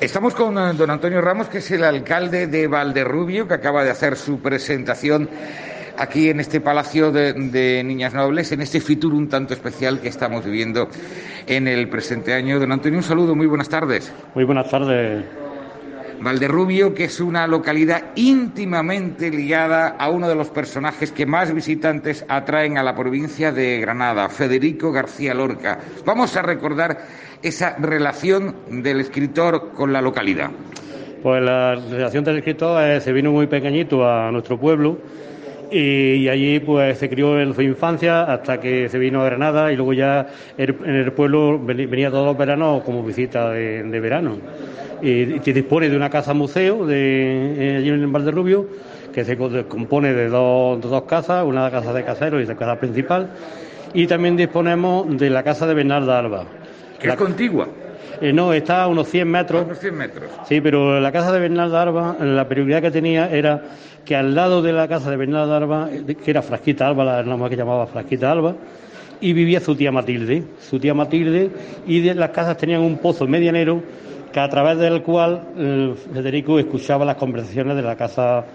Estamos con don Antonio Ramos, que es el alcalde de Valderrubio, que acaba de hacer su presentación aquí en este Palacio de Niñas Nobles, en este Fitur un tanto especial que estamos viviendo en el presente año. Don Antonio, un saludo, muy buenas tardes. Muy buenas tardes. Valderrubio, que es una localidad íntimamente ligada a uno de los personajes que más visitantes atraen a la provincia de Granada, Federico García Lorca. Vamos a recordar esa relación del escritor con la localidad. Pues la relación del escritor se vino muy pequeñito a nuestro pueblo y allí pues se crió en su infancia hasta que se vino a Granada, y luego ya en el pueblo venía todos los veranos como visita de verano. Y dispone de una casa museo allí en Valderrubio, que se compone de dos casas, una casa de caseros y la casa principal, y también disponemos de la casa de Bernarda Alba. ¿Que es contigua? No, está a unos 100 metros. Unos 100 metros. Sí, pero la casa de Bernarda Alba, la peculiaridad que tenía era que al lado de la casa de Bernarda Alba, que era Frasquita Alba, la mujer que llamaba Frasquita Alba, y vivía su tía Matilde, y de las casas tenían un pozo medianero que a través del cual Federico escuchaba las conversaciones de la casa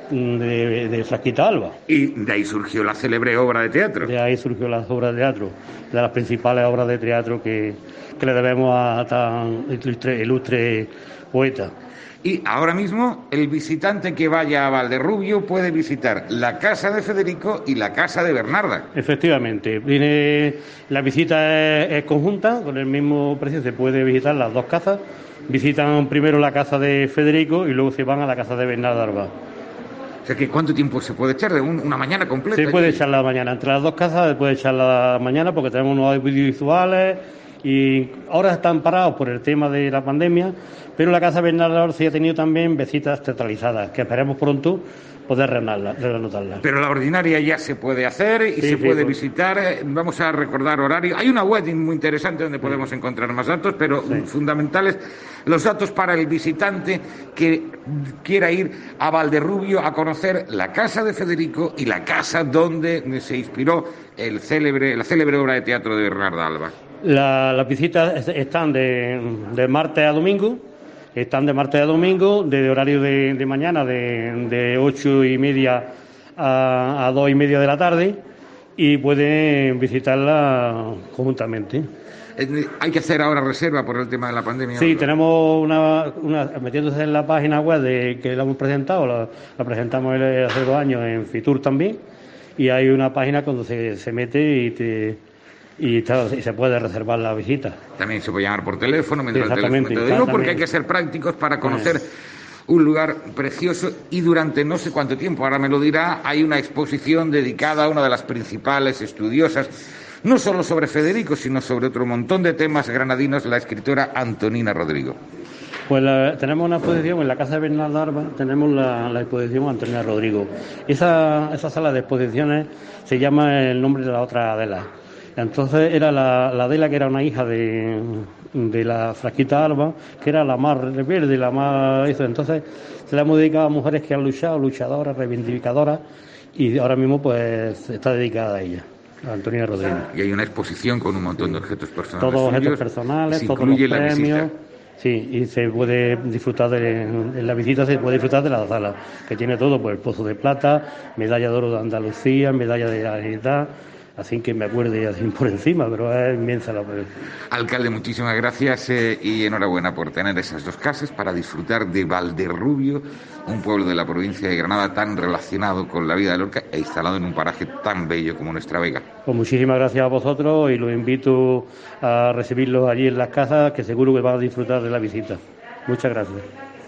de Frasquita Alba. Y de ahí surgió la célebre obra de teatro. De ahí surgió la obra de teatro, de las principales obras de teatro que le debemos a tan ilustre poeta. Y ahora mismo el visitante que vaya a Valderrubio puede visitar la casa de Federico y la casa de Bernarda. Efectivamente, la visita es conjunta, con el mismo precio se puede visitar las dos casas. Visitan primero la casa de Federico y luego se van a la casa de Bernarda Alba. O sea, que ¿cuánto tiempo se puede echar? ¿Una mañana completa? Se puede echar la mañana. Entre las dos casas se puede echar la mañana porque tenemos unos audiovisuales y ahora están parados por el tema de la pandemia, pero la casa de Bernarda Alba sí ha tenido también visitas teatralizadas, que esperemos pronto poder reanotarlas. Pero la ordinaria ya se puede hacer y se puede visitar. Vamos a recordar horario. Hay una web muy interesante donde podemos encontrar más datos, pero fundamentales los datos para el visitante que quiera ir a Valderrubio a conocer la casa de Federico y la casa donde se inspiró la célebre obra de teatro de Bernarda Alba. Las visitas están de martes a domingo. De horario de mañana de 8:30 a 2:30 de la tarde, y pueden visitarla conjuntamente. ¿Hay que hacer ahora reserva por el tema de la pandemia? Sí, tenemos metiéndose en la página web que la hemos presentado, la presentamos hace 2 años en Fitur también, y hay una página cuando se mete y se puede reservar la visita. También se puede llamar por teléfono, Exactamente. Porque hay que ser prácticos para conocer un lugar precioso. Y durante no sé cuánto tiempo, ahora me lo dirá, hay una exposición dedicada a una de las principales estudiosas, no solo sobre Federico, sino sobre otro montón de temas granadinos, la escritora Antonina Rodrigo. Pues tenemos una exposición en la casa de Bernarda Alba, tenemos la exposición Antonina Rodrigo. Esa sala de exposiciones se llama el nombre de la otra Adela. Entonces era la Adela, que era una hija de la Frasquita Alba, que era la más rebelde, la más... Entonces se la hemos dedicado a mujeres que han luchado, luchadoras, reivindicadoras, y ahora mismo pues está dedicada a ella, a Antonina Rodríguez. Y hay una exposición con un montón de objetos personales. Todos los objetos personales, todos los premios. Sí, y se puede disfrutar en la visita se puede disfrutar de la sala, que tiene todo, pues el Pozo de Plata, medalla de oro de Andalucía, medalla de la Generalitat. Así que me acuerde así por encima, pero es inmensa la... Alcalde, muchísimas gracias y enhorabuena por tener esas dos casas para disfrutar de Valderrubio, un pueblo de la provincia de Granada tan relacionado con la vida de Lorca e instalado en un paraje tan bello como nuestra Vega. Pues muchísimas gracias a vosotros y los invito a recibirlos allí en las casas, que seguro que van a disfrutar de la visita. Muchas gracias.